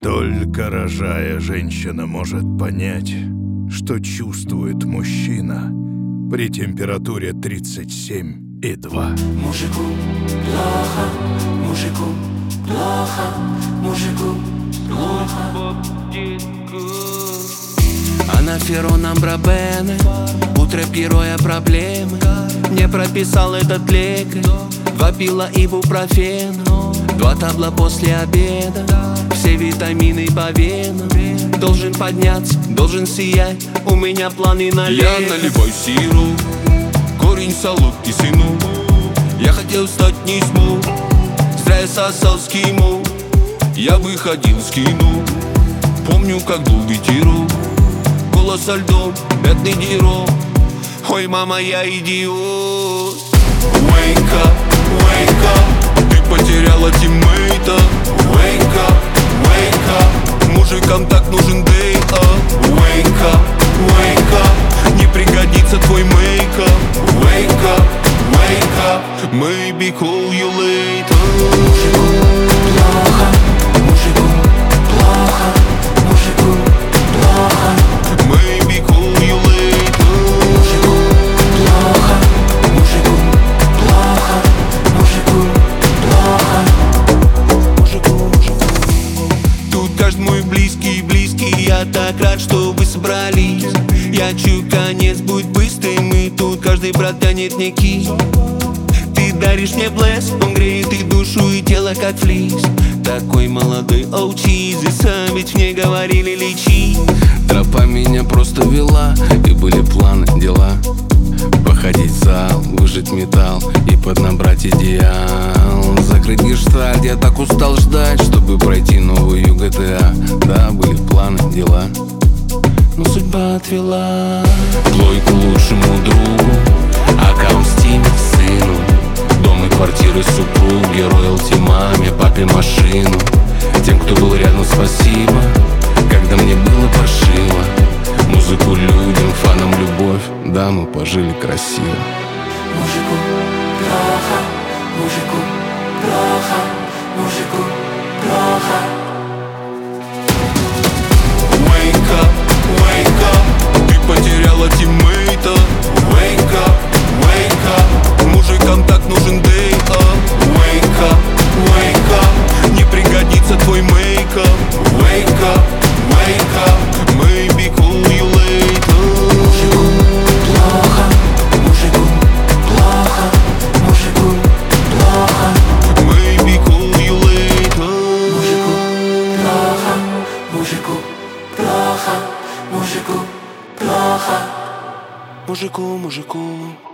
Только рожая, женщина может понять, что чувствует мужчина при температуре 37,2. Мужику плохо, мужику плохо, мужику плохо. Она фероном брабене, утро героя проблемы. Мне прописал этот лекарь 2 пила ибупрофена, 2 табла после обеда, все витамины по венам. Должен подняться, должен сиять, у меня планы на лето. Я наливаю сироп, корень солодкий сыну. Я хотел стать не смог, зря я сосал скиму. Я выходил с кино, помню, как был ветерок, голос со льдом, бедный Диро. Ой, мама, я идиот. Wake up, ты потеряла тиммейта. Wake up, мужикам так нужен day up. Wake up, не пригодится твой мейкап. Wake up, maybe call you later. Мужику плохо, мужику плохо, мужику плохо. Maybe call you later. Мужику плохо, мужику плохо, мужику плохо. Мужику. Тут каждый мой близкий, я так рад, что вы собрались. Я чую, конец будет быстрым, и тут каждый брат тянет мне кисть. Ты даришь мне блеск, он греет и душу, и тело как флис. Такой молодой оучиз, и сам ведь мне говорили лечи. Тропа меня просто вела, и были планы, дела. Походить в зал, выжать металл и поднабрать идеал. Закрыть гештальт, я так устал ждать, чтобы пройти новую GTA. Да, были планы, дела, но судьба отвела. Плойку лучшему другу, аккаунт в Стиме сыну, дом и квартиры супруги, роялти маме, папе машину. Тем, кто был рядом, спасибо, когда мне было паршиво. Музыку людям, фанам любовь, да, мы пожили красиво. Мужику плохо, мужику плохо, мужику плохо. Wake up, ты потеряла тиммейта. Wake up, мужикам так нужен day up. Wake up, не пригодится твой мейкап. Wake up, maybe call you later. Мужику плохо, мужику плохо, мужику плохо. Maybe call you later. Мужику плохо, мужику плохо, мужику плохо. Мужику